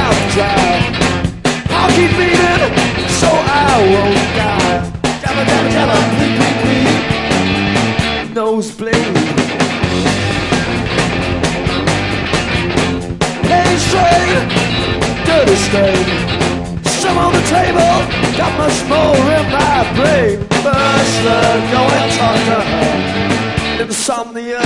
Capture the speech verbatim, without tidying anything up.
mouth dry. I'll keep beating so I won't die. Jabba jabba jabba, bleep bleep bleep, nosebleed. Hey straight, dirty stain. Some on the table, got much more in my brain. First, uh, go and talk to her. Insomnia.